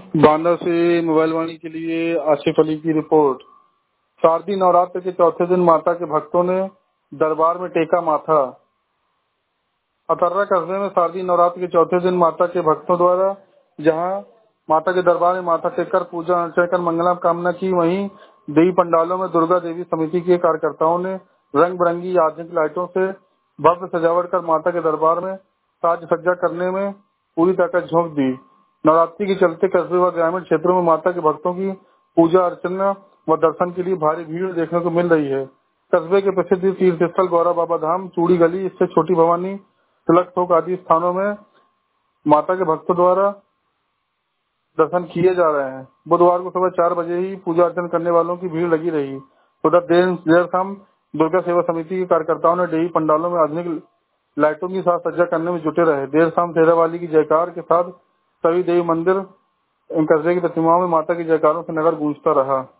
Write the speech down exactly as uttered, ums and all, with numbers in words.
बांदा से मोबाइल वाणी के लिए आसिफ अली की रिपोर्ट। शारदीय नवरात्र के चौथे दिन माता के भक्तों ने दरबार में टेका माथा। अतर्रा कस्बे में शारदीय नवरात्र के चौथे दिन माता के भक्तों द्वारा जहां माता के दरबार में माथा टेककर पूजा अर्चना कर मंगला कामना की, वहीं देवी पंडालों में दुर्गा देवी समिति के कार्यकर्ताओं ने रंग बिरंगी आधुनिक लाइटों से भव्य सजावट कर माता के दरबार में साज सज्जा करने में पूरी ताकत झोंक दी। नवरात्रि के चलते कस्बे व ग्रामीण क्षेत्रों में माता के भक्तों की पूजा अर्चना व दर्शन के लिए भारी भीड़ देखने को मिल रही है। कस्बे के प्रसिद्ध तीर्थ स्थल गौरा बाबा धाम, चूड़ी गली, इससे छोटी भवानी, तिलक चौक आदि स्थानों में माता के भक्तों द्वारा दर्शन किए जा रहे हैं। बुधवार को सुबह चार बजे ही पूजा अर्चना करने वालों की भीड़ लगी रही। उधर देर देर शाम दुर्गा सेवा समिति के कार्यकर्ताओं ने देवी पंडालों में आधुनिक लाइटों की साज सज्जा करने में जुटे रहे। देर शाम शेरावाली की जयकार के साथ सभी देवी मंदिर कस्बे की प्रतिमाओं में माता की जयकारों से नगर गूंजता रहा।